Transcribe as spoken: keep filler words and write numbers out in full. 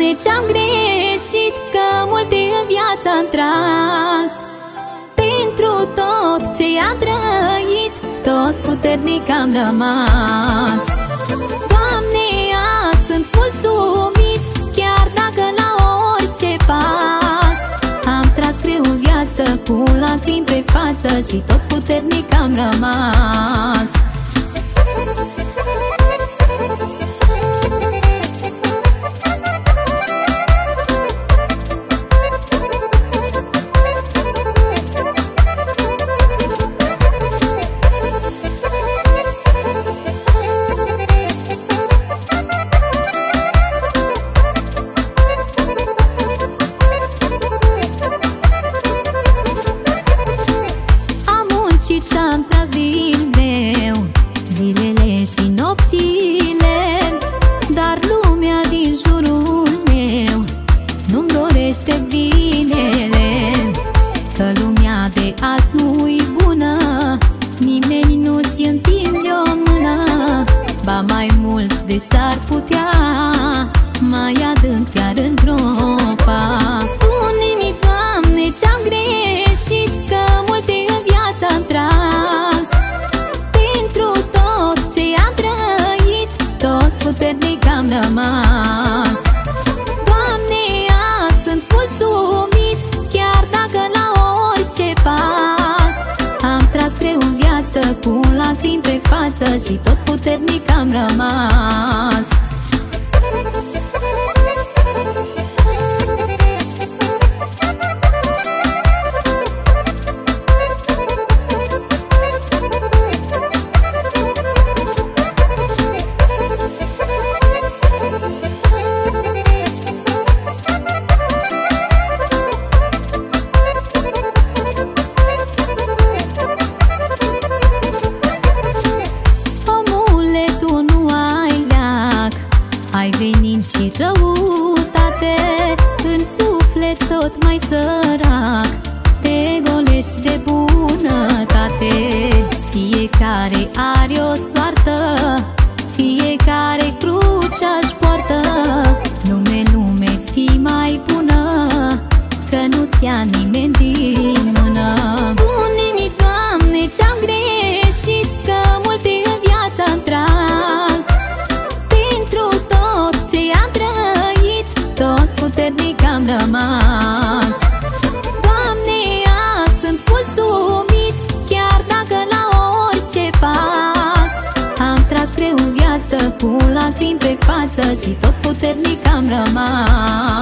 Doamne, ce-am greșit, că multe în viață am tras. Pentru tot ce am trăit, tot puternic am rămas. Doamne, azi sunt mulțumit, chiar dacă la orice pas am tras greu în viață, cu lacrimi pe față, și tot puternic am rămas. Și-am tras din greu zilele și nopțile, dar lumea din jurul meu nu-mi dorește binele. Că lumea de azi nu-i bună, nimeni nu-ți întinde o mână. Ba mai mult de s-ar putea, mai adânc chiar în groapa. Spune-mi, Doamne, ce-am greșit, că multe în viață am tras. Pentru tot ce am trăit, tot puternic am rămas. Doamne, azi sunt mulțumit, chiar dacă la orice pas am tras greu în viață, cu lacrimi pe față, și tot puternic am rămas. Ai venit și răutate, în suflet tot mai sărac, te golești de bunătate. Fiecare are o soartă, fiecare crucea-și poartă. Lume, lume, fii mai bună, că nu-ți ia nimeni din mână. Spune-mi, Doamne, ce-am greșit, că multe în viață am tras. Tot puternic am rămas. Doamne, azi sunt mulțumit, chiar dacă la orice pas am tras greu în viață, cu lacrimi pe față, și tot puternic am rămas.